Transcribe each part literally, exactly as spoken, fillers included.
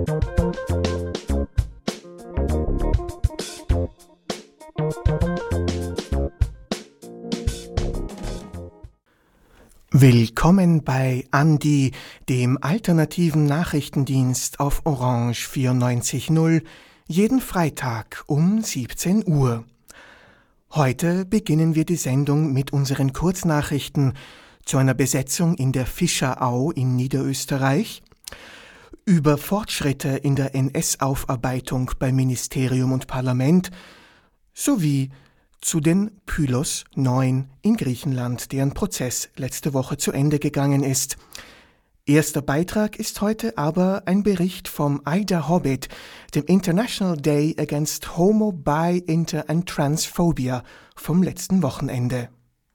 Willkommen bei Andi, dem alternativen Nachrichtendienst auf Orange vierundneunzig null, jeden Freitag um siebzehn Uhr. Heute beginnen wir die Sendung mit unseren Kurznachrichten zu einer Besetzung in der Fischerau in Niederösterreich, über Fortschritte in der N S-Aufarbeitung bei Ministerium und Parlament sowie zu den Pylos neun in Griechenland, deren Prozess letzte Woche zu Ende gegangen ist. Erster Beitrag ist heute aber ein Bericht vom Ida Hobbit, dem International Day Against Homo, Bi, Inter and Transphobia vom letzten Wochenende.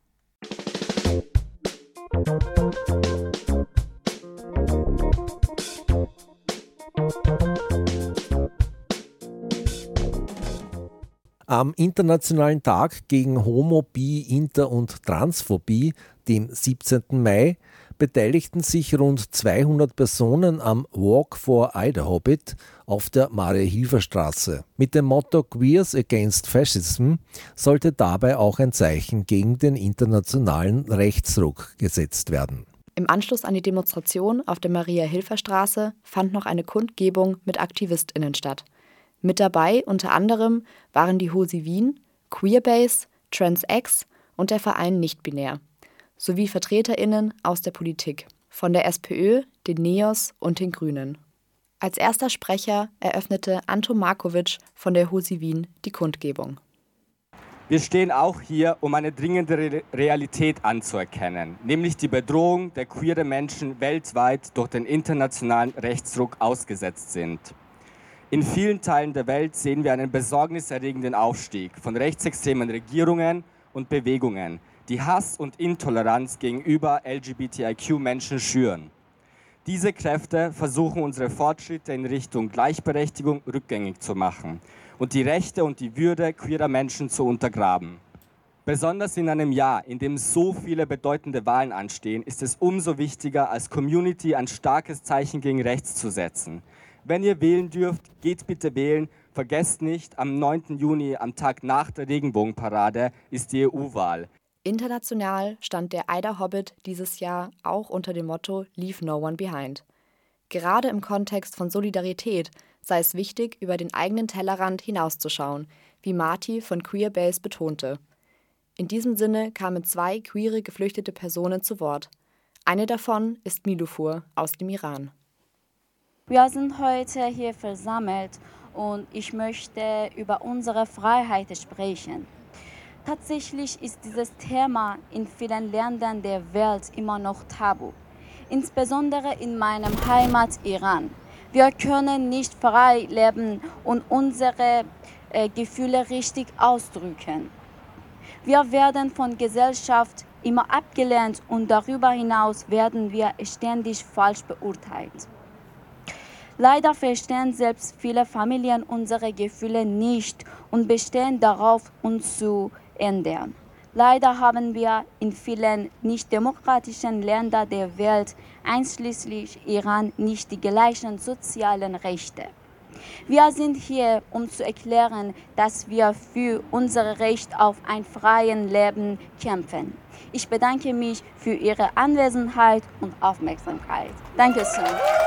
Am Internationalen Tag gegen Homo, Bi, Inter und Transphobie, dem siebzehnten Mai, beteiligten sich rund zweihundert Personen am Walk for Ida Hobbit auf der Maria-Hilfer-Straße. Mit dem Motto Queers Against Fascism sollte dabei auch ein Zeichen gegen den internationalen Rechtsruck gesetzt werden. Im Anschluss an die Demonstration auf der Maria-Hilfer-Straße fand noch eine Kundgebung mit AktivistInnen statt. Mit dabei unter anderem waren die Hosi Wien, Queerbase, TransX und der Verein Nichtbinär, sowie VertreterInnen aus der Politik, von der SPÖ, den NEOS und den Grünen. Als erster Sprecher eröffnete Anton Markovic von der Hosi Wien die Kundgebung. Wir stehen auch hier, um eine dringende Re- Realität anzuerkennen, nämlich die Bedrohung der queeren Menschen weltweit durch den internationalen Rechtsruck ausgesetzt sind. In vielen Teilen der Welt sehen wir einen besorgniserregenden Aufstieg von rechtsextremen Regierungen und Bewegungen, die Hass und Intoleranz gegenüber L G B T I Q-Menschen schüren. Diese Kräfte versuchen, unsere Fortschritte in Richtung Gleichberechtigung rückgängig zu machen und die Rechte und die Würde queerer Menschen zu untergraben. Besonders in einem Jahr, in dem so viele bedeutende Wahlen anstehen, ist es umso wichtiger, als Community ein starkes Zeichen gegen rechts zu setzen. Wenn ihr wählen dürft, geht bitte wählen. Vergesst nicht, am neunten Juni, am Tag nach der Regenbogenparade, ist die E U-Wahl. International stand der Ida Hobbit dieses Jahr auch unter dem Motto Leave No One Behind. Gerade im Kontext von Solidarität sei es wichtig, über den eigenen Tellerrand hinauszuschauen, wie Marti von Queerbase betonte. In diesem Sinne kamen zwei queere geflüchtete Personen zu Wort. Eine davon ist Milufur aus dem Iran. Wir sind heute hier versammelt und ich möchte über unsere Freiheit sprechen. Tatsächlich ist dieses Thema in vielen Ländern der Welt immer noch tabu, insbesondere in meinem Heimat Iran. Wir können nicht frei leben und unsere äh, Gefühle richtig ausdrücken. Wir werden von Gesellschaft immer abgelehnt und darüber hinaus werden wir ständig falsch beurteilt. Leider verstehen selbst viele Familien unsere Gefühle nicht und bestehen darauf, uns zu ändern. Leider haben wir in vielen nicht-demokratischen Ländern der Welt, einschließlich Iran, nicht die gleichen sozialen Rechte. Wir sind hier, um zu erklären, dass wir für unser Recht auf ein freies Leben kämpfen. Ich bedanke mich für Ihre Anwesenheit und Aufmerksamkeit. Dankeschön.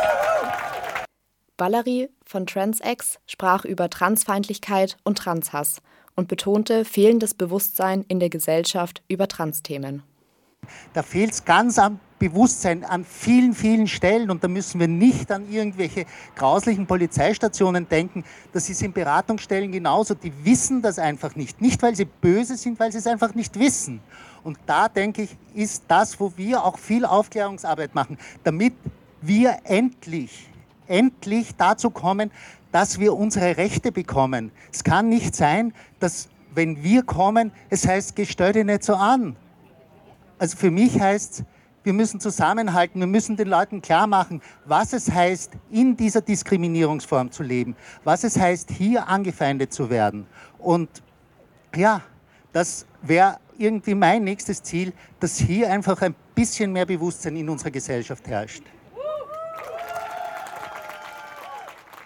Valerie von TransX sprach über Transfeindlichkeit und Transhass und betonte fehlendes Bewusstsein in der Gesellschaft über Transthemen. Da fehlt es ganz am Bewusstsein an vielen, vielen Stellen und da müssen wir nicht an irgendwelche grauslichen Polizeistationen denken. Das ist in Beratungsstellen genauso, die wissen das einfach nicht. Nicht, weil sie böse sind, weil sie es einfach nicht wissen. Und da, denke ich, ist das, wo wir auch viel Aufklärungsarbeit machen, damit wir endlich endlich dazu kommen, dass wir unsere Rechte bekommen. Es kann nicht sein, dass, wenn wir kommen, es heißt, geh, stell dich nicht so an. Also für mich heißt es, wir müssen zusammenhalten, wir müssen den Leuten klar machen, was es heißt, in dieser Diskriminierungsform zu leben, was es heißt, hier angefeindet zu werden. Und ja, das wäre irgendwie mein nächstes Ziel, dass hier einfach ein bisschen mehr Bewusstsein in unserer Gesellschaft herrscht.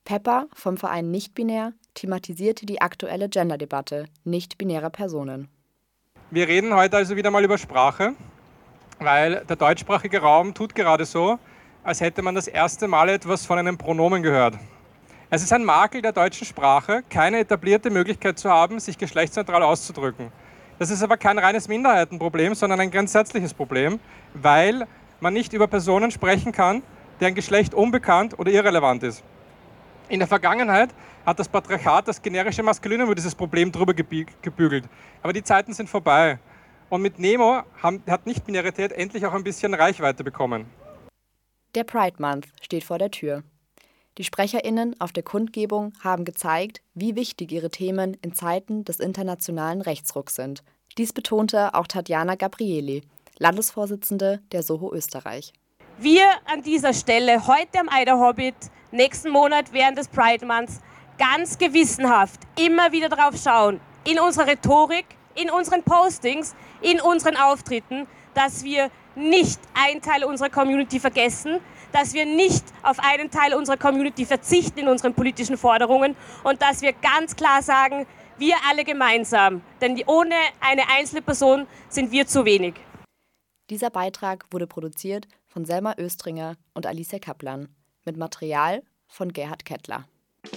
Pepper vom Verein Nicht-Binär thematisierte die aktuelle Gender-Debatte nicht-binärer Personen. Wir reden heute also wieder mal über Sprache, weil der deutschsprachige Raum tut gerade so, als hätte man das erste Mal etwas von einem Pronomen gehört. Es ist ein Makel der deutschen Sprache, keine etablierte Möglichkeit zu haben, sich geschlechtsneutral auszudrücken. Das ist aber kein reines Minderheitenproblem, sondern ein grundsätzliches Problem, weil man nicht über Personen sprechen kann, deren Geschlecht unbekannt oder irrelevant ist. In der Vergangenheit hat das Patriarchat das generische Maskulinum über dieses Problem drüber gebügelt. Aber die Zeiten sind vorbei. Und mit Nemo haben, hat Nicht-Binarität endlich auch ein bisschen Reichweite bekommen. Der Pride Month steht vor der Tür. Die SprecherInnen auf der Kundgebung haben gezeigt, wie wichtig ihre Themen in Zeiten des internationalen Rechtsrucks sind. Dies betonte auch Tatjana Gabrieli, Landesvorsitzende der Soho Österreich. Wir an dieser Stelle heute am Eider Hobbit, nächsten Monat während des Pride Months, ganz gewissenhaft immer wieder darauf schauen, in unserer Rhetorik, in unseren Postings, in unseren Auftritten, dass wir nicht einen Teil unserer Community vergessen, dass wir nicht auf einen Teil unserer Community verzichten in unseren politischen Forderungen und dass wir ganz klar sagen, wir alle gemeinsam, denn ohne eine einzelne Person sind wir zu wenig. Dieser Beitrag wurde produziert von Selma Östringer und Alicia Kaplan mit Material von Gerhard Kettler.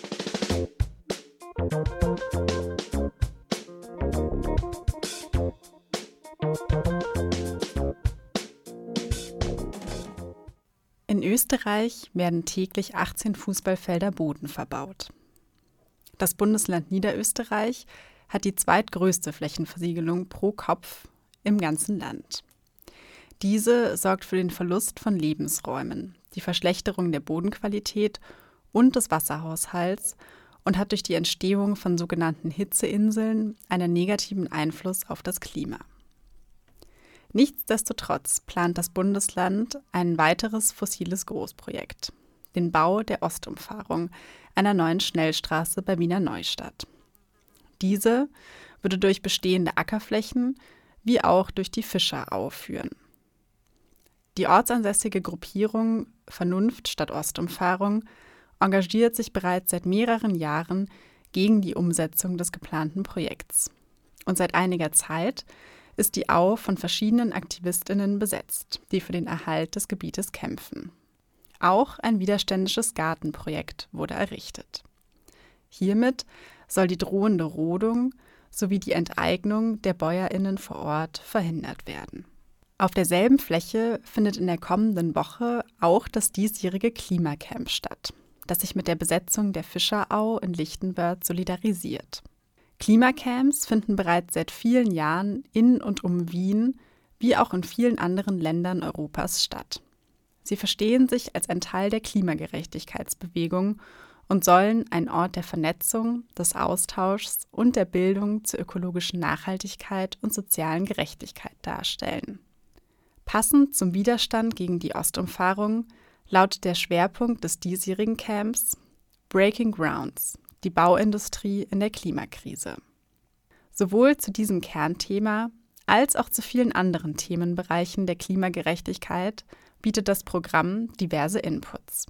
In Österreich werden täglich achtzehn Fußballfelder Boden verbaut. Das Bundesland Niederösterreich hat die zweitgrößte Flächenversiegelung pro Kopf im ganzen Land. Diese sorgt für den Verlust von Lebensräumen, die Verschlechterung der Bodenqualität und des Wasserhaushalts und hat durch die Entstehung von sogenannten Hitzeinseln einen negativen Einfluss auf das Klima. Nichtsdestotrotz plant das Bundesland ein weiteres fossiles Großprojekt, den Bau der Ostumfahrung, einer neuen Schnellstraße bei Wiener Neustadt. Diese würde durch bestehende Ackerflächen wie auch durch die Fischerau führen. Die ortsansässige Gruppierung Vernunft statt Ostumfahrung engagiert sich bereits seit mehreren Jahren gegen die Umsetzung des geplanten Projekts. Und seit einiger Zeit ist die Au von verschiedenen AktivistInnen besetzt, die für den Erhalt des Gebietes kämpfen. Auch ein widerständisches Gartenprojekt wurde errichtet. Hiermit soll die drohende Rodung sowie die Enteignung der BäuerInnen vor Ort verhindert werden. Auf derselben Fläche findet in der kommenden Woche auch das diesjährige Klimacamp statt, das sich mit der Besetzung der Fischerau in Lichtenwörth solidarisiert. Klimacamps finden bereits seit vielen Jahren in und um Wien, wie auch in vielen anderen Ländern Europas statt. Sie verstehen sich als ein Teil der Klimagerechtigkeitsbewegung und sollen ein Ort der Vernetzung, des Austauschs und der Bildung zur ökologischen Nachhaltigkeit und sozialen Gerechtigkeit darstellen. Passend zum Widerstand gegen die Ostumfahrung lautet der Schwerpunkt des diesjährigen Camps Breaking Grounds, die Bauindustrie in der Klimakrise. Sowohl zu diesem Kernthema als auch zu vielen anderen Themenbereichen der Klimagerechtigkeit bietet das Programm diverse Inputs.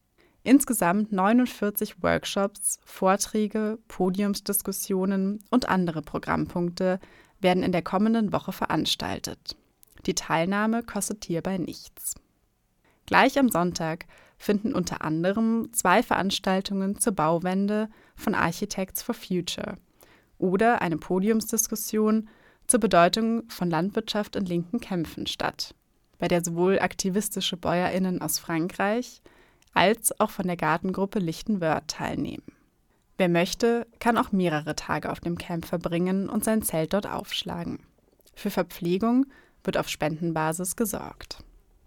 Insgesamt neunundvierzig Workshops, Vorträge, Podiumsdiskussionen und andere Programmpunkte werden in der kommenden Woche veranstaltet. Die Teilnahme kostet hierbei nichts. Gleich am Sonntag finden unter anderem zwei Veranstaltungen zur Bauwende von Architects for Future oder eine Podiumsdiskussion zur Bedeutung von Landwirtschaft in linken Kämpfen statt, bei der sowohl aktivistische BäuerInnen aus Frankreich als auch von der Gartengruppe Lichtenwörth teilnehmen. Wer möchte, kann auch mehrere Tage auf dem Camp verbringen und sein Zelt dort aufschlagen. Für Verpflegung wird auf Spendenbasis gesorgt.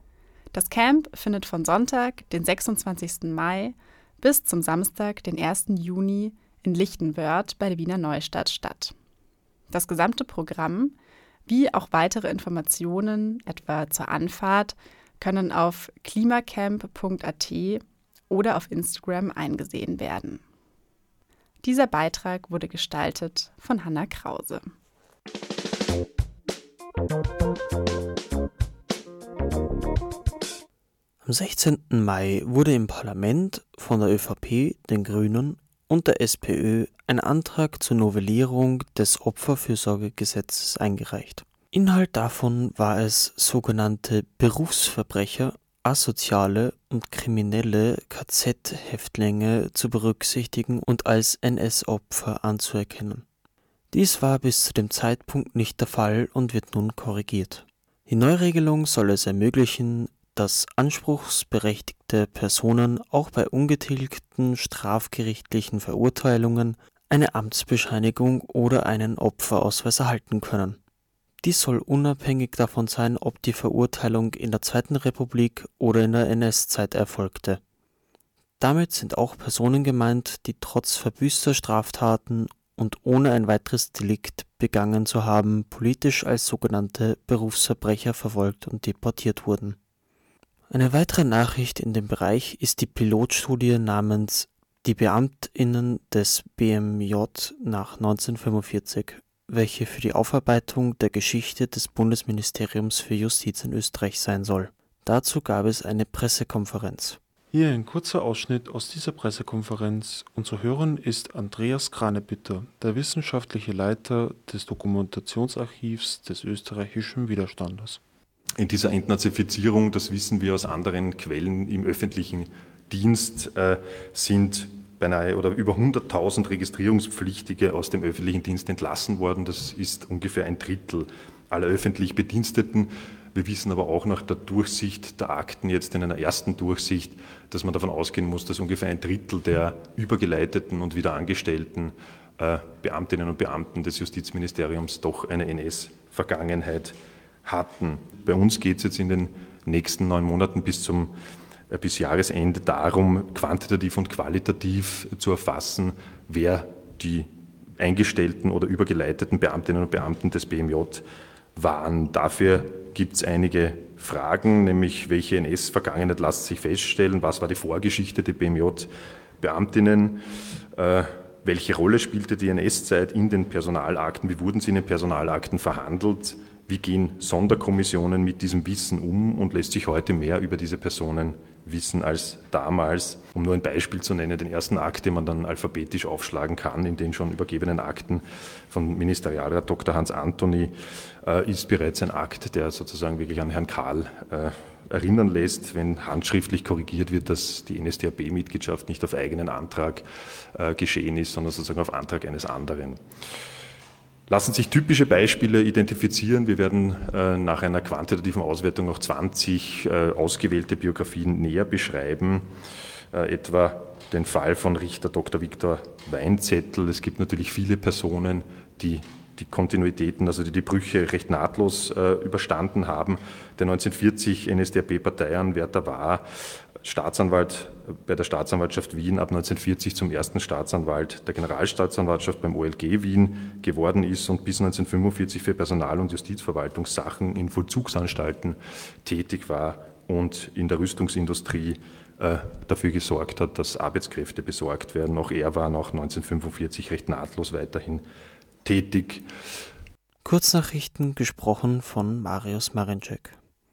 Das Camp findet von Sonntag, den sechsundzwanzigsten Mai, bis zum Samstag, den ersten Juni, in Lichtenwörth bei der Wiener Neustadt statt. Das gesamte Programm, wie auch weitere Informationen, etwa zur Anfahrt, können auf klimacamp punkt a t oder auf Instagram eingesehen werden. Dieser Beitrag wurde gestaltet von Hanna Krause. Am sechzehnten Mai wurde im Parlament von der ÖVP, den Grünen und der SPÖ ein Antrag zur Novellierung des Opferfürsorgegesetzes eingereicht. Inhalt davon war es, sogenannte Berufsverbrecher, asoziale und kriminelle K Z-Häftlinge zu berücksichtigen und als N S-Opfer anzuerkennen. Dies war bis zu dem Zeitpunkt nicht der Fall und wird nun korrigiert. Die Neuregelung soll es ermöglichen, dass anspruchsberechtigte Personen auch bei ungetilgten strafgerichtlichen Verurteilungen eine Amtsbescheinigung oder einen Opferausweis erhalten können. Dies soll unabhängig davon sein, ob die Verurteilung in der Zweiten Republik oder in der N S-Zeit erfolgte. Damit sind auch Personen gemeint, die trotz verbüßter Straftaten und ohne ein weiteres Delikt begangen zu haben, politisch als sogenannte Berufsverbrecher verfolgt und deportiert wurden. Eine weitere Nachricht in dem Bereich ist die Pilotstudie namens Die BeamtInnen des B M J nach neunzehnhundertfünfundvierzig, welche für die Aufarbeitung der Geschichte des Bundesministeriums für Justiz in Österreich sein soll. Dazu gab es eine Pressekonferenz. Hier ein kurzer Ausschnitt aus dieser Pressekonferenz. Und zu hören ist Andreas Kranebitter, der wissenschaftliche Leiter des Dokumentationsarchivs des österreichischen Widerstandes. In dieser Entnazifizierung, das wissen wir aus anderen Quellen im öffentlichen Dienst, äh, sind beinahe oder über hunderttausend Registrierungspflichtige aus dem öffentlichen Dienst entlassen worden. Das ist ungefähr ein Drittel aller öffentlich Bediensteten. Wir wissen aber auch nach der Durchsicht der Akten, jetzt in einer ersten Durchsicht, dass man davon ausgehen muss, dass ungefähr ein Drittel der übergeleiteten und wieder angestellten äh, Beamtinnen und Beamten des Justizministeriums doch eine N S-Vergangenheit hatten. Bei uns geht es jetzt in den nächsten neun Monaten bis zum bis Jahresende darum, quantitativ und qualitativ zu erfassen, wer die eingestellten oder übergeleiteten Beamtinnen und Beamten des B M J waren. Dafür gibt es einige Fragen, nämlich welche N S-Vergangenheit lässt sich feststellen, was war die Vorgeschichte der B M J-Beamtinnen, äh, welche Rolle spielte die N S-Zeit in den Personalakten, wie wurden sie in den Personalakten verhandelt, wie gehen Sonderkommissionen mit diesem Wissen um und lässt sich heute mehr über diese Personen wissen als damals. Um nur ein Beispiel zu nennen, den ersten Akt, den man dann alphabetisch aufschlagen kann, in den schon übergebenen Akten von Ministerialrat Doktor Hans Antony, äh, ist bereits ein Akt, der sozusagen wirklich an Herrn Kahl äh, erinnern lässt, wenn handschriftlich korrigiert wird, dass die N S D A P-Mitgliedschaft nicht auf eigenen Antrag äh, geschehen ist, sondern sozusagen auf Antrag eines anderen. Lassen sich typische Beispiele identifizieren. Wir werden äh, nach einer quantitativen Auswertung noch zwanzig äh, ausgewählte Biografien näher beschreiben, äh, etwa den Fall von Richter Doktor Viktor Weinzettel. Es gibt natürlich viele Personen, die die Kontinuitäten, also die die Brüche recht nahtlos äh, überstanden haben. Der neunzehnhundertvierzig N S D A P-Parteianwärter war Staatsanwalt bei der Staatsanwaltschaft Wien, ab neunzehnhundertvierzig zum ersten Staatsanwalt der Generalstaatsanwaltschaft beim O L G Wien geworden ist und bis neunzehnhundertfünfundvierzig für Personal- und Justizverwaltungssachen in Vollzugsanstalten tätig war und in der Rüstungsindustrie äh, dafür gesorgt hat, dass Arbeitskräfte besorgt werden. Auch er war nach neunzehnhundertfünfundvierzig recht nahtlos weiterhin tätig. Kurznachrichten gesprochen von Marius Marinczek.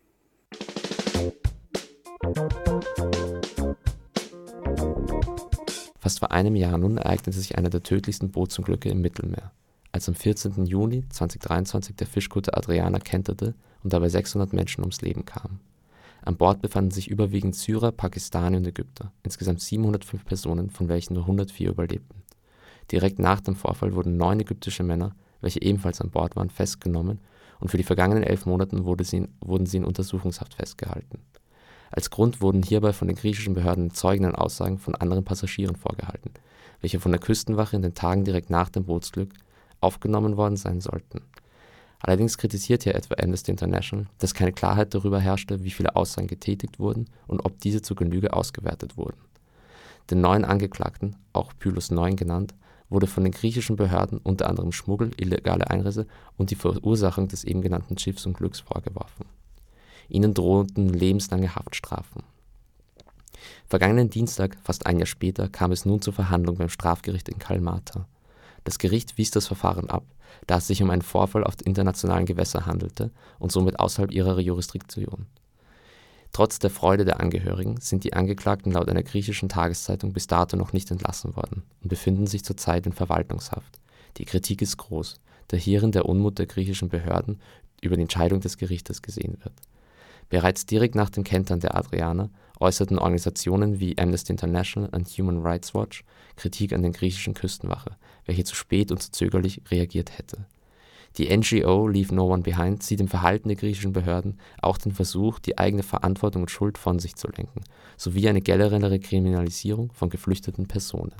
Fast vor einem Jahr nun ereignete sich einer der tödlichsten Bootsunglücke im Mittelmeer, als am vierzehnten Juni zweitausenddreiundzwanzig der Fischkutter Adriana kenterte und dabei sechshundert Menschen ums Leben kamen. An Bord befanden sich überwiegend Syrer, Pakistani und Ägypter, insgesamt siebenhundertfünf Personen, von welchen nur hundertvier überlebten. Direkt nach dem Vorfall wurden neun ägyptische Männer, welche ebenfalls an Bord waren, festgenommen und für die vergangenen elf Monate wurde sie in, wurden sie in Untersuchungshaft festgehalten. Als Grund wurden hierbei von den griechischen Behörden zeugenden Aussagen von anderen Passagieren vorgehalten, welche von der Küstenwache in den Tagen direkt nach dem Bootsglück aufgenommen worden sein sollten. Allerdings kritisiert hier etwa Amnesty International, dass keine Klarheit darüber herrschte, wie viele Aussagen getätigt wurden und ob diese zur Genüge ausgewertet wurden. Den neuen Angeklagten, auch Pylos neun genannt, wurde von den griechischen Behörden unter anderem Schmuggel, illegale Einreise und die Verursachung des eben genannten Schiffsunglücks vorgeworfen. Ihnen drohten lebenslange Haftstrafen. Vergangenen Dienstag, fast ein Jahr später, kam es nun zur Verhandlung beim Strafgericht in Kalamata. Das Gericht wies das Verfahren ab, da es sich um einen Vorfall auf internationalen Gewässern handelte und somit außerhalb ihrer Jurisdiktion. Trotz der Freude der Angehörigen sind die Angeklagten laut einer griechischen Tageszeitung bis dato noch nicht entlassen worden und befinden sich zurzeit in Verwaltungshaft. Die Kritik ist groß, da hierin der Unmut der griechischen Behörden über die Entscheidung des Gerichtes gesehen wird. Bereits direkt nach dem Kentern der Adrianer äußerten Organisationen wie Amnesty International und Human Rights Watch Kritik an der griechischen Küstenwache, welche zu spät und zu zögerlich reagiert hätte. Die N G O Leave No One Behind sieht im Verhalten der griechischen Behörden auch den Versuch, die eigene Verantwortung und Schuld von sich zu lenken, sowie eine generellere Kriminalisierung von geflüchteten Personen.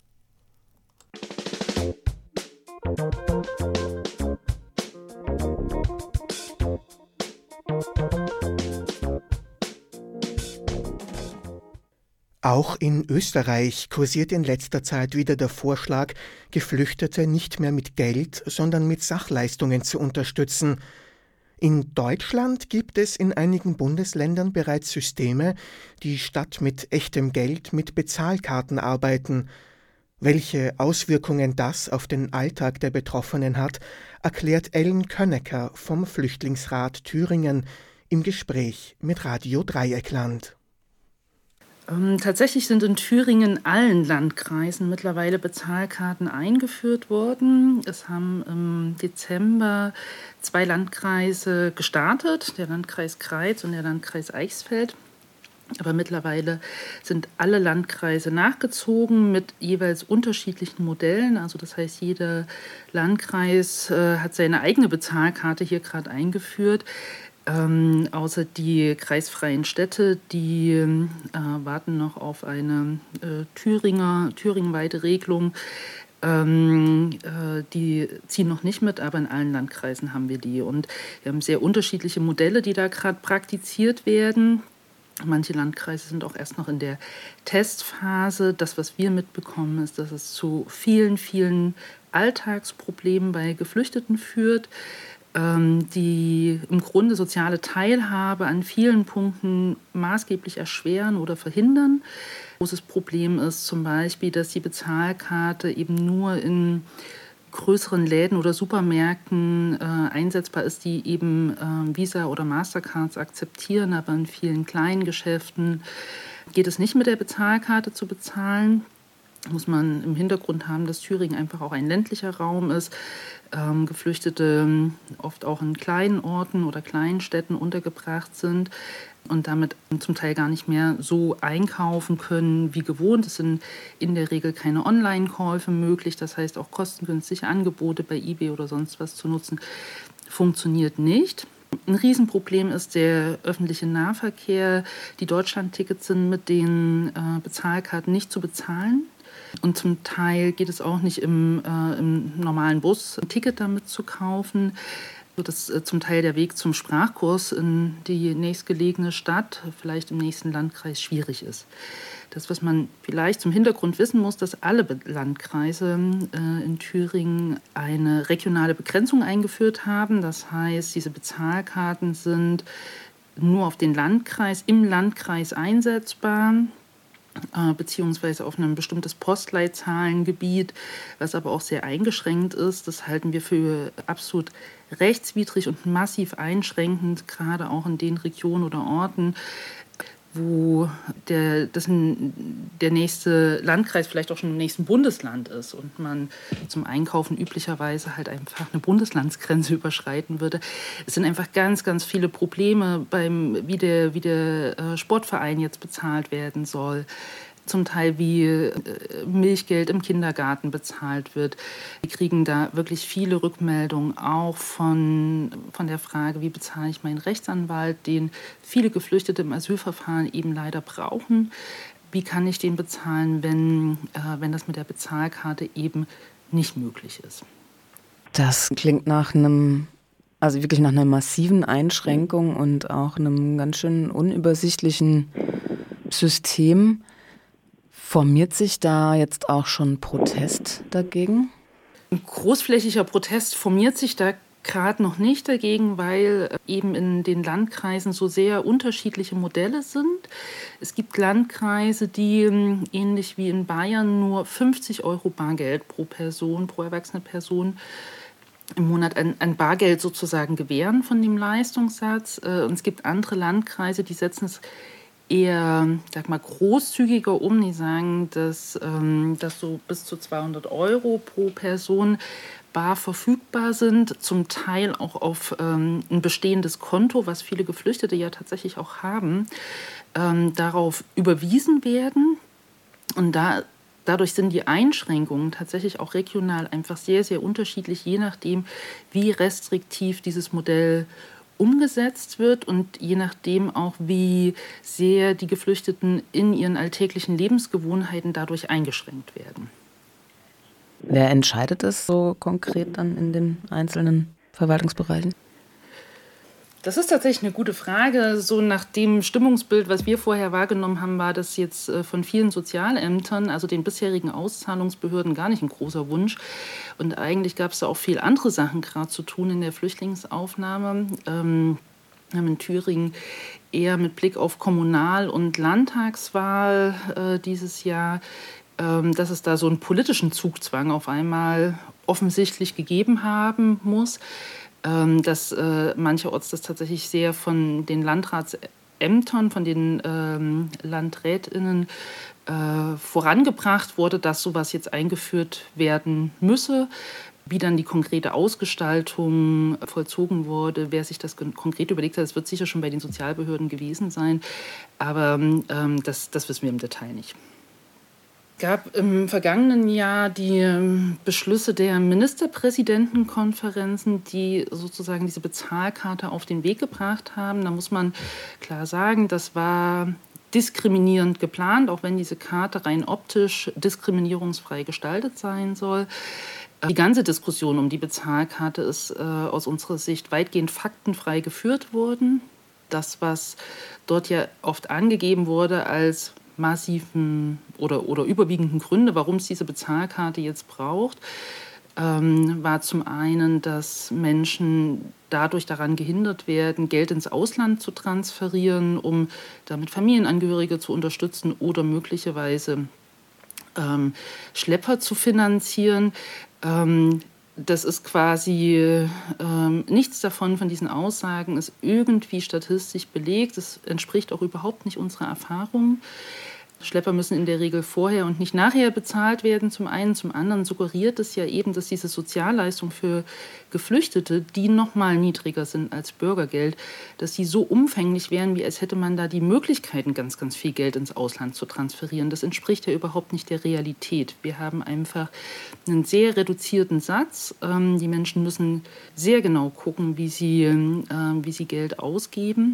Auch in Österreich kursiert in letzter Zeit wieder der Vorschlag, Geflüchtete nicht mehr mit Geld, sondern mit Sachleistungen zu unterstützen. In Deutschland gibt es in einigen Bundesländern bereits Systeme, die statt mit echtem Geld mit Bezahlkarten arbeiten. Welche Auswirkungen das auf den Alltag der Betroffenen hat, erklärt Ellen Könnecker vom Flüchtlingsrat Thüringen im Gespräch mit Radio Dreieckland. Ähm, tatsächlich sind in Thüringen in allen Landkreisen mittlerweile Bezahlkarten eingeführt worden. Es haben im Dezember zwei Landkreise gestartet, der Landkreis Greiz und der Landkreis Eichsfeld. Aber mittlerweile sind alle Landkreise nachgezogen mit jeweils unterschiedlichen Modellen. Also das heißt, jeder Landkreis äh, hat seine eigene Bezahlkarte hier gerade eingeführt. Ähm, außer die kreisfreien Städte, die äh, warten noch auf eine äh, Thüringer, thüringenweite Regelung. Ähm, äh, die ziehen noch nicht mit, aber in allen Landkreisen haben wir die. Und wir haben sehr unterschiedliche Modelle, die da gerade praktiziert werden. Manche Landkreise sind auch erst noch in der Testphase. Das, was wir mitbekommen, ist, dass es zu vielen, vielen Alltagsproblemen bei Geflüchteten führt, die im Grunde soziale Teilhabe an vielen Punkten maßgeblich erschweren oder verhindern. Großes Problem ist zum Beispiel, dass die Bezahlkarte eben nur in größeren Läden oder Supermärkten äh, einsetzbar ist, die eben äh, Visa oder Mastercards akzeptieren, aber in vielen kleinen Geschäften geht es nicht mit der Bezahlkarte zu bezahlen. Muss man im Hintergrund haben, dass Thüringen einfach auch ein ländlicher Raum ist. Ähm, Geflüchtete oft auch in kleinen Orten oder kleinen Städten untergebracht sind und damit zum Teil gar nicht mehr so einkaufen können wie gewohnt. Es sind in der Regel keine Online-Käufe möglich. Das heißt, auch kostengünstige Angebote bei eBay oder sonst was zu nutzen, funktioniert nicht. Ein Riesenproblem ist der öffentliche Nahverkehr. Die Deutschland-Tickets sind mit den äh, Bezahlkarten nicht zu bezahlen. Und zum Teil geht es auch nicht im, äh, im normalen Bus, ein Ticket damit zu kaufen, sodass äh, zum Teil der Weg zum Sprachkurs in die nächstgelegene Stadt, vielleicht im nächsten Landkreis, schwierig ist. Das, was man vielleicht zum Hintergrund wissen muss, dass alle Landkreise äh, in Thüringen eine regionale Begrenzung eingeführt haben. Das heißt, diese Bezahlkarten sind nur auf den Landkreis, im Landkreis einsetzbar, beziehungsweise auf ein bestimmtes Postleitzahlengebiet, was aber auch sehr eingeschränkt ist. Das halten wir für absolut rechtswidrig und massiv einschränkend, gerade auch in den Regionen oder Orten, wo der, das der nächste Landkreis vielleicht auch schon im nächsten Bundesland ist und man zum Einkaufen üblicherweise halt einfach eine Bundeslandsgrenze überschreiten würde. Es sind einfach ganz, ganz viele Probleme, beim, wie der, wie der Sportverein jetzt bezahlt werden soll. Zum Teil wie Milchgeld im Kindergarten bezahlt wird. Wir kriegen da wirklich viele Rückmeldungen auch von, von der Frage, wie bezahle ich meinen Rechtsanwalt, den viele Geflüchtete im Asylverfahren eben leider brauchen. Wie kann ich den bezahlen, wenn, äh, wenn das mit der Bezahlkarte eben nicht möglich ist? Das klingt nach einem, also wirklich nach einer massiven Einschränkung und auch einem ganz schön unübersichtlichen System. Formiert sich da jetzt auch schon Protest dagegen? Ein großflächiger Protest formiert sich da gerade noch nicht dagegen, weil eben in den Landkreisen so sehr unterschiedliche Modelle sind. Es gibt Landkreise, die ähnlich wie in Bayern nur fünfzig Euro Bargeld pro Person, pro erwachsene Person im Monat ein, ein Bargeld sozusagen gewähren von dem Leistungssatz. Und es gibt andere Landkreise, die setzen es eher, sag mal, großzügiger um. Die sagen, dass, ähm, dass so bis zu zweihundert Euro pro Person bar verfügbar sind, zum Teil auch auf ähm, ein bestehendes Konto, was viele Geflüchtete ja tatsächlich auch haben, ähm, darauf überwiesen werden. Und da Dadurch sind die Einschränkungen tatsächlich auch regional einfach sehr, sehr unterschiedlich, je nachdem, wie restriktiv dieses Modell umgesetzt wird und je nachdem auch, wie sehr die Geflüchteten in ihren alltäglichen Lebensgewohnheiten dadurch eingeschränkt werden. Wer entscheidet es so konkret dann in den einzelnen Verwaltungsbereichen? Das ist tatsächlich eine gute Frage. So nach dem Stimmungsbild, was wir vorher wahrgenommen haben, war das jetzt von vielen Sozialämtern, also den bisherigen Auszahlungsbehörden, gar nicht ein großer Wunsch. Und eigentlich gab es da auch viel andere Sachen gerade zu tun in der Flüchtlingsaufnahme. Ähm, wir haben in Thüringen eher mit Blick auf Kommunal- und Landtagswahl äh, dieses Jahr, ähm, dass es da so einen politischen Zugzwang auf einmal offensichtlich gegeben haben muss. Dass äh, mancherorts das tatsächlich sehr von den Landratsämtern, von den ähm, LandrätInnen äh, vorangebracht wurde, dass sowas jetzt eingeführt werden müsse. Wie dann die konkrete Ausgestaltung vollzogen wurde, wer sich das konkret überlegt hat, das wird sicher schon bei den Sozialbehörden gewesen sein, aber ähm, das, das wissen wir im Detail nicht. Es gab im vergangenen Jahr die Beschlüsse der Ministerpräsidentenkonferenzen, die sozusagen diese Bezahlkarte auf den Weg gebracht haben. Da muss man klar sagen, das war diskriminierend geplant, auch wenn diese Karte rein optisch diskriminierungsfrei gestaltet sein soll. Die ganze Diskussion um die Bezahlkarte ist äh, aus unserer Sicht weitgehend faktenfrei geführt worden. Das, was dort ja oft angegeben wurde als massiven oder, oder überwiegenden Gründe, warum es diese Bezahlkarte jetzt braucht, ähm, war zum einen, dass Menschen dadurch daran gehindert werden, Geld ins Ausland zu transferieren, um damit Familienangehörige zu unterstützen oder möglicherweise ähm, Schlepper zu finanzieren. Ähm, Das ist quasi ähm, nichts davon, von diesen Aussagen ist irgendwie statistisch belegt. Das entspricht auch überhaupt nicht unserer Erfahrung. Schlepper müssen in der Regel vorher und nicht nachher bezahlt werden. Zum einen, zum anderen suggeriert es ja eben, dass diese Sozialleistungen für Geflüchtete, die noch mal niedriger sind als Bürgergeld, dass die so umfänglich wären, wie als hätte man da die Möglichkeiten, ganz, ganz viel Geld ins Ausland zu transferieren. Das entspricht ja überhaupt nicht der Realität. Wir haben einfach einen sehr reduzierten Satz. Ähm, die Menschen müssen sehr genau gucken, wie sie, äh, wie sie Geld ausgeben.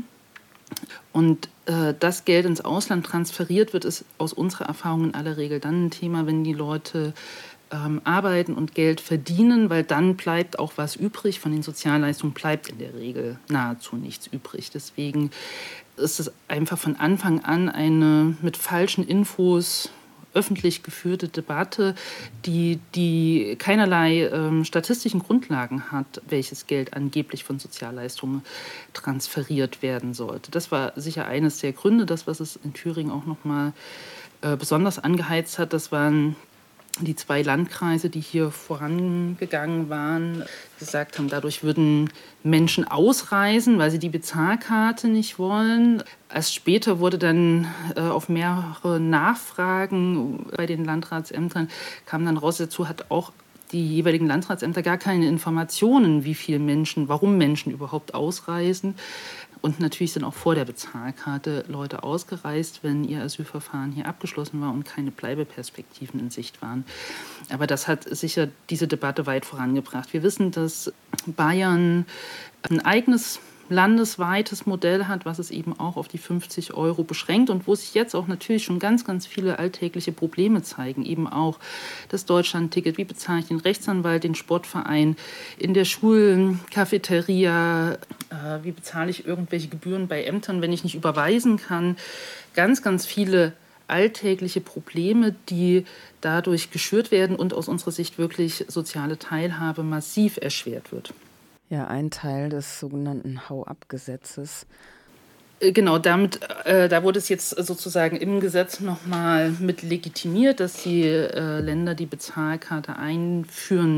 Und äh, das Geld ins Ausland transferiert wird, ist aus unserer Erfahrung in aller Regel dann ein Thema, wenn die Leute ähm, arbeiten und Geld verdienen, weil dann bleibt auch was übrig. Von den Sozialleistungen bleibt in der Regel nahezu nichts übrig. Deswegen ist es einfach von Anfang an eine mit falschen Infos öffentlich geführte Debatte, die, die keinerlei ähm, statistischen Grundlagen hat, welches Geld angeblich von Sozialleistungen transferiert werden sollte. Das war sicher eines der Gründe, das, was es in Thüringen auch noch mal äh, besonders angeheizt hat. Das waren die zwei Landkreise, die hier vorangegangen waren, gesagt haben, dadurch würden Menschen ausreisen, weil sie die Bezahlkarte nicht wollen. Erst später wurde dann äh, auf mehrere Nachfragen bei den Landratsämtern, kam dann raus, dazu hat auch die jeweiligen Landratsämter gar keine Informationen, wie viele Menschen, warum Menschen überhaupt ausreisen. Und natürlich sind auch vor der Bezahlkarte Leute ausgereist, wenn ihr Asylverfahren hier abgeschlossen war und keine Bleibeperspektiven in Sicht waren. Aber das hat sicher diese Debatte weit vorangebracht. Wir wissen, dass Bayern ein eigenes landesweites Modell hat, was es eben auch auf die fünfzig Euro beschränkt und wo sich jetzt auch natürlich schon ganz, ganz viele alltägliche Probleme zeigen. Eben auch das Deutschlandticket, wie bezahle ich den Rechtsanwalt, den Sportverein, in der Schulcafeteria, äh, wie bezahle ich irgendwelche Gebühren bei Ämtern, wenn ich nicht überweisen kann. Ganz, ganz viele alltägliche Probleme, die dadurch geschürt werden und aus unserer Sicht wirklich soziale Teilhabe massiv erschwert wird. Ja, ein Teil des sogenannten Hau-ab-Gesetzes. Genau, damit, äh, da wurde es jetzt sozusagen im Gesetz nochmal mit legitimiert, dass die äh, Länder die Bezahlkarte einführen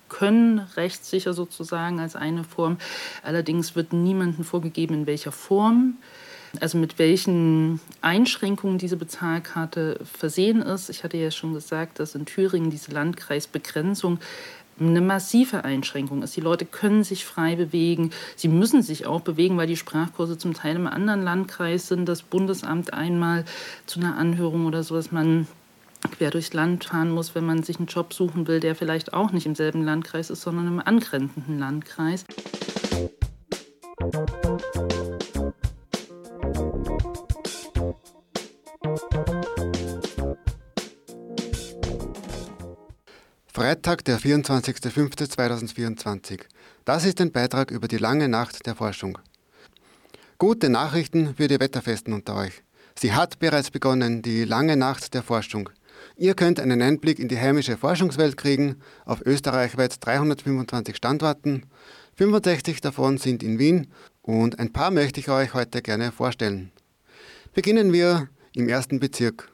können, rechtssicher sozusagen als eine Form. Allerdings wird niemandem vorgegeben, in welcher Form, also mit welchen Einschränkungen diese Bezahlkarte versehen ist. Ich hatte ja schon gesagt, dass in Thüringen diese Landkreisbegrenzung eine massive Einschränkung ist. Die Leute können sich frei bewegen. Sie müssen sich auch bewegen, weil die Sprachkurse zum Teil im anderen Landkreis sind. Das Bundesamt einmal zu einer Anhörung oder so, dass man quer durchs Land fahren muss, wenn man sich einen Job suchen will, der vielleicht auch nicht im selben Landkreis ist, sondern im angrenzenden Landkreis. Freitag, der vierundzwanzigster fünfter zweitausendvierundzwanzig. Das ist ein Beitrag über die lange Nacht der Forschung. Gute Nachrichten für die Wetterfesten unter euch. Sie hat bereits begonnen, die lange Nacht der Forschung. Ihr könnt einen Einblick in die heimische Forschungswelt kriegen, auf österreichweit dreihundertfünfundzwanzig Standorten. fünfundsechzig davon sind in Wien und ein paar möchte ich euch heute gerne vorstellen. Beginnen wir im ersten Bezirk.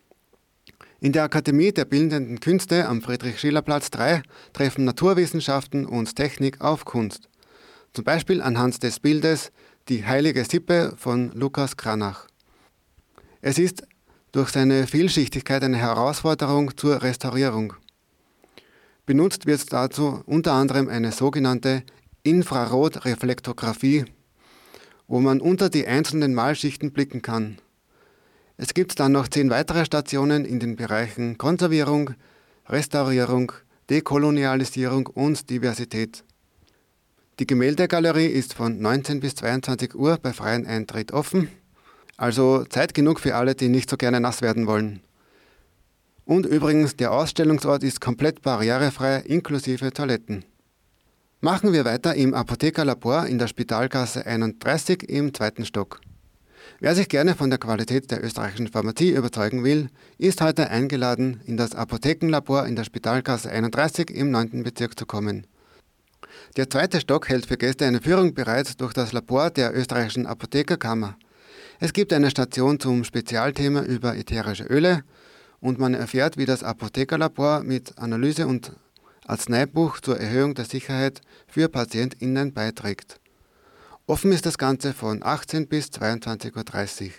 In der Akademie der Bildenden Künste am Friedrich-Schiller-Platz drei treffen Naturwissenschaften und Technik auf Kunst. Zum Beispiel anhand des Bildes Die heilige Sippe von Lukas Cranach. Es ist durch seine Vielschichtigkeit eine Herausforderung zur Restaurierung. Benutzt wird dazu unter anderem eine sogenannte Infrarot-Reflektographie, wo man unter die einzelnen Malschichten blicken kann. Es gibt dann noch zehn weitere Stationen in den Bereichen Konservierung, Restaurierung, Dekolonialisierung und Diversität. Die Gemäldegalerie ist von neunzehn bis zweiundzwanzig Uhr bei freiem Eintritt offen, also Zeit genug für alle, die nicht so gerne nass werden wollen. Und übrigens, der Ausstellungsort ist komplett barrierefrei, inklusive Toiletten. Machen wir weiter im Apothekerlabor in der Spitalgasse einunddreißig im zweiten Stock. Wer sich gerne von der Qualität der österreichischen Pharmazie überzeugen will, ist heute eingeladen, in das Apothekenlabor in der Spitalgasse einunddreißig im neunten Bezirk zu kommen. Der zweite Stock hält für Gäste eine Führung bereit durch das Labor der österreichischen Apothekerkammer. Es gibt eine Station zum Spezialthema über ätherische Öle und man erfährt, wie das Apothekerlabor mit Analyse und Arzneibuch zur Erhöhung der Sicherheit für PatientInnen beiträgt. Offen ist das Ganze von achtzehn bis zweiundzwanzig Uhr dreißig.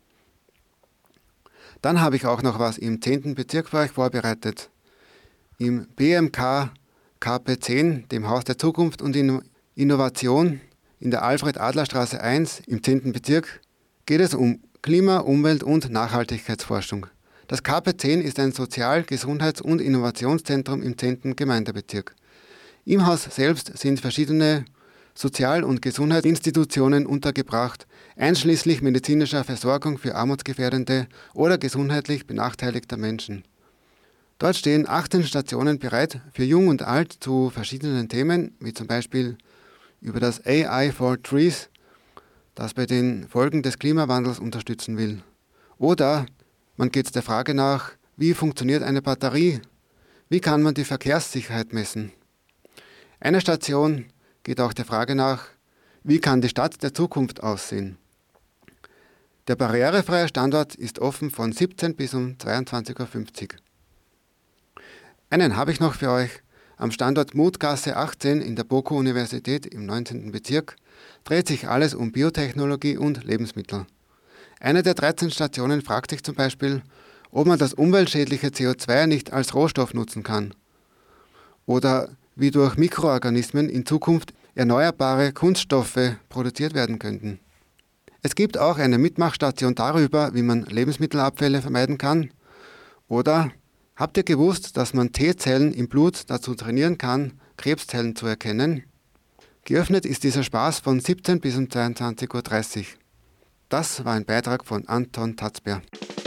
Dann habe ich auch noch was im zehnten Bezirk für euch vorbereitet. Im B M K K P zehn, dem Haus der Zukunft und Innovation, in der Alfred-Adler-Straße eins im zehnten Bezirk, geht es um Klima-, Umwelt- und Nachhaltigkeitsforschung. Das K P zehn ist ein Sozial-, Gesundheits- und Innovationszentrum im zehnten Gemeindebezirk. Im Haus selbst sind verschiedene Sozial- und Gesundheitsinstitutionen untergebracht, einschließlich medizinischer Versorgung für armutsgefährdende oder gesundheitlich benachteiligte Menschen. Dort stehen achtzehn Stationen bereit für Jung und Alt zu verschiedenen Themen, wie zum Beispiel über das A I for Trees, das bei den Folgen des Klimawandels unterstützen will. Oder man geht der Frage nach, wie funktioniert eine Batterie? Wie kann man die Verkehrssicherheit messen? Eine Station geht auch der Frage nach, wie kann die Stadt der Zukunft aussehen? Der barrierefreie Standort ist offen von siebzehn bis um zweiundzwanzig Uhr fünfzig. Einen habe ich noch für euch. Am Standort Mutgasse achtzehn in der BOKU-Universität im neunzehnten Bezirk dreht sich alles um Biotechnologie und Lebensmittel. Eine der dreizehn Stationen fragt sich zum Beispiel, ob man das umweltschädliche C O zwei nicht als Rohstoff nutzen kann. Oder wie durch Mikroorganismen in Zukunft erneuerbare Kunststoffe produziert werden könnten. Es gibt auch eine Mitmachstation darüber, wie man Lebensmittelabfälle vermeiden kann. Oder habt ihr gewusst, dass man T-Zellen im Blut dazu trainieren kann, Krebszellen zu erkennen? Geöffnet ist dieser Spaß von siebzehn bis um zweiundzwanzig Uhr dreißig. Das war ein Beitrag von Anton Tatzber.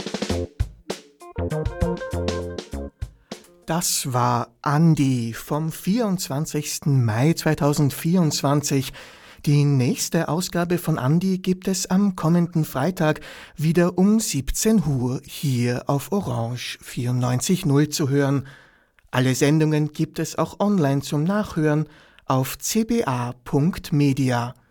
Das war Andi vom vierundzwanzigsten Mai zweitausendvierundzwanzig. Die nächste Ausgabe von Andi gibt es am kommenden Freitag wieder um siebzehn Uhr hier auf Orange vierundneunzig Komma null zu hören. Alle Sendungen gibt es auch online zum Nachhören auf c b a punkt media.